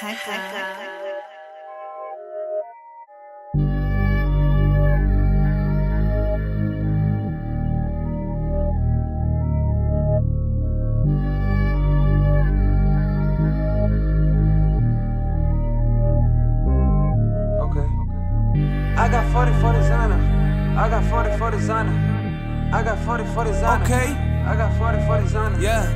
I got 40 for designer. I got 40 for designer. I got 40 for designer. Okay. I got 40 for designer. Yeah.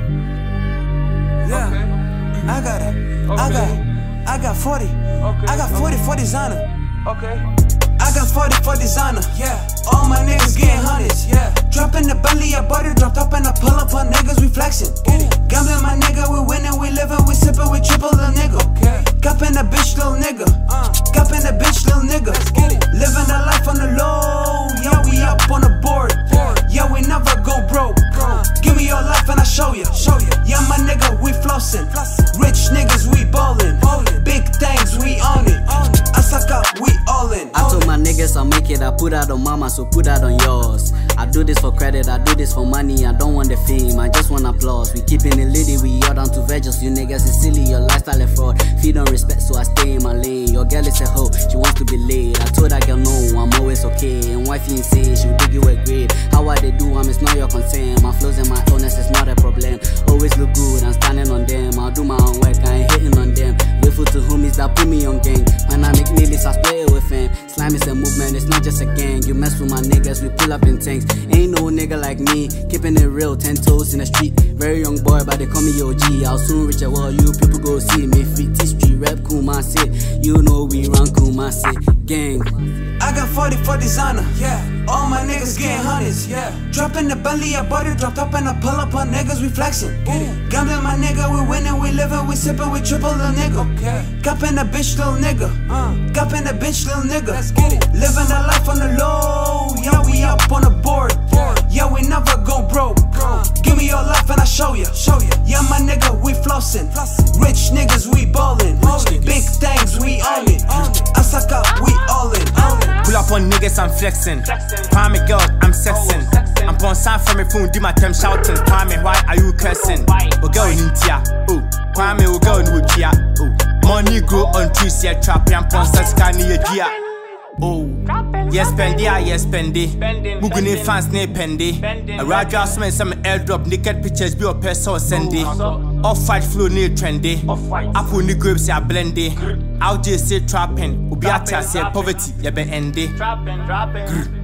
Yeah. Okay. I got it. Okay. I got 40. Okay. I got 40 for designer. Okay. I got 40 for designer. Yeah. All my niggas getting hundreds. Yeah. Dropping the belly, I bought it, dropped up and I pull up on niggas, we flexing. Gambling my nigga, we winning, we living, we sipping, we triple the nigga. Okay. Copping a bitch, little nigga. Copping a bitch, little nigga. Living the life on the low, yeah, we up on the board. Yeah, we never go broke. Give me your life and I show ya. Yeah, my nigga, we flossin'. Rich niggas, we ballin'. Big things, we own it. I suck up, we all in. I told my niggas I'll make it, I put out on mama, so put out on yours. I do this for credit, I do this for money, I don't want the fame, I just want applause. We keeping it litty, we all down to veggies. You niggas is silly, your lifestyle is fraud. Feed on respect, so I stay in my lane. Your girl is a hoe, she wants to be laid. I told that girl no, I'm always okay. And wifey insane, she'll dig you a grade. How I they do, it's not your concern. My flows and my illness is not a problem. Always look good, I'm standing on them. I'll do my own work, I ain't hitting on them. Grateful to homies that put me on gang. When I make millions, I play with fam. Slime is a movement, it's not just a gang. You mess with my niggas, we pull up in tanks. Ain't no nigga like me, keeping it real, 10 toes in the street. Very young boy, but they call me OG. I'll soon reach a wall, you people go see me. Fit T-Street, rap Kuma sit. You know we run Kuma sit. Gang. I got 40 for designer. Yeah. All my niggas getting hundreds. Yeah. Dropping the belly, I bought it, dropped up and I pull up on niggas, we flexing. Gambling my nigga, we winning, we living, we sipping, we triple the nigga. Okay. Copping a bitch, little nigga. Copping a bitch, little nigga. Let's get it. Living the life on the low, yeah, we up on the board. Yeah, we never go broke. Give me your life and I show ya. Yeah, my nigga, we flossin'. Rich niggas, we ballin'. Big things, we own it. I suck up, we all in. Pull up on niggas, I'm flexing. Kwame girl, I'm sexing. I'm on sign from my phone, do my time shouting. Kwame, why are you cursing? We go in India, oh. Kwame, we go in Wukia, oh. Money grow on trees, yeah, trap, I'm on Saskani, yeah. Oh, yes, pendy, yes, pendy. Muguni fans, ne pendy. A Raja Smith, some airdrop, naked pictures, be a person sendy. Off fight flow, near trendy. Apple ni grapes, ya blendy. I'll just say trapping. Ubiata, say poverty, ya be endy.